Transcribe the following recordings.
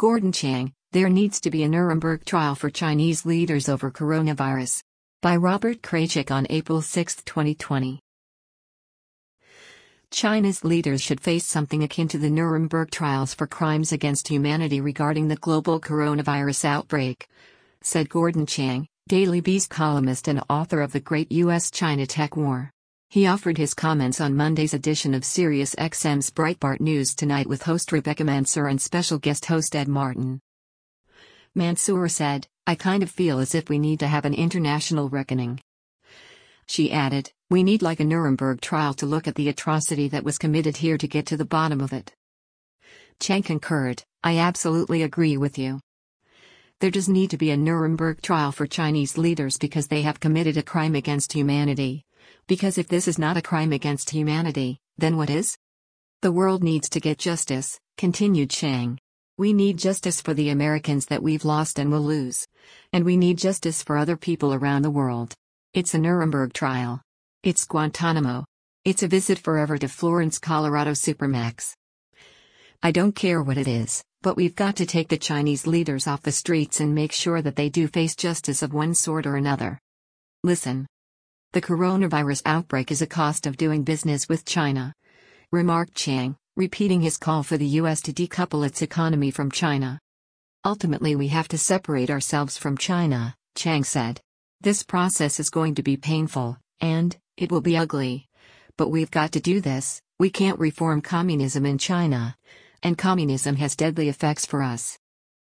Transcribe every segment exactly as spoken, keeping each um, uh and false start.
Gordon Chang, there needs to be a Nuremberg trial for Chinese leaders over coronavirus. By Robert Kraychik on April sixth, twenty twenty. China's leaders should face something akin to the Nuremberg trials for crimes against humanity regarding the global coronavirus outbreak, said Gordon Chang, Daily Beast columnist and author of The Great U S China Tech War. He offered his comments on Monday's edition of Sirius X M's Breitbart News Tonight with host Rebecca Mansour and special guest host Ed Martin. Mansour said, "I kind of feel as if we need to have an international reckoning." She added, "We need like a Nuremberg trial to look at the atrocity that was committed here to get to the bottom of it." Chang concurred, "I absolutely agree with you. There does need to be a Nuremberg trial for Chinese leaders because they have committed a crime against humanity. Because if this is not a crime against humanity, then what is? The world needs to get justice," continued Chang. "We need justice for the Americans that we've lost and will lose. And we need justice for other people around the world. It's a Nuremberg trial. It's Guantanamo. It's a visit forever to Florence, Colorado Supermax. I don't care what it is, but we've got to take the Chinese leaders off the streets and make sure that they do face justice of one sort or another. Listen. The coronavirus outbreak is a cost of doing business with China," remarked Chang, repeating his call for the U S to decouple its economy from China. "Ultimately, we have to separate ourselves from China," Chang said. "This process is going to be painful, and it will be ugly. But we've got to do this. We can't reform communism in China. And communism has deadly effects for us."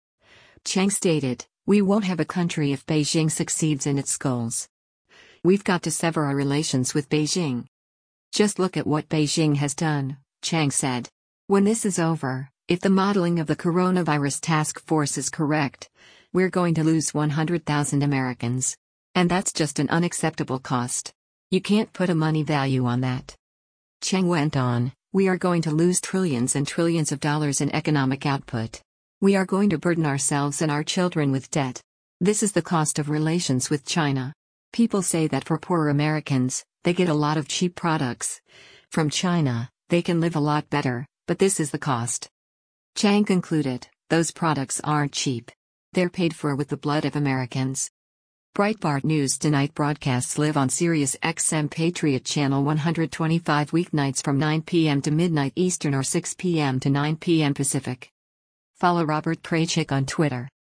Chang stated, "We won't have a country if Beijing succeeds in its goals. We've got to sever our relations with Beijing. Just look at what Beijing has done," Chang said. "When this is over, if the modeling of the coronavirus task force is correct, we're going to lose one hundred thousand Americans. And that's just an unacceptable cost. You can't put a money value on that." Chang went on, "We are going to lose trillions and trillions of dollars in economic output. We are going to burden ourselves and our children with debt. This is the cost of relations with China. People say that for poor Americans, they get a lot of cheap products. From China, they can live a lot better, but this is the cost." Chang concluded, "Those products aren't cheap. They're paid for with the blood of Americans." Breitbart News Tonight broadcasts live on Sirius X M Patriot Channel one twenty-five weeknights from nine p.m. to midnight Eastern or six p.m. to nine p.m. Pacific. Follow Robert Kraychik on Twitter.